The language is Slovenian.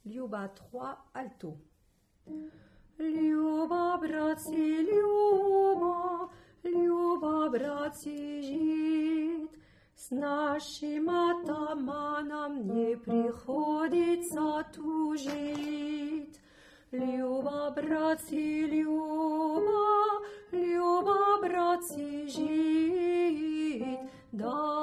Люба 3 alto. Люба, братці, люба, люба, братці, жить. С нашим атаманом не приходится тужить. Люба, братці, люба, люба, братці, жить. Да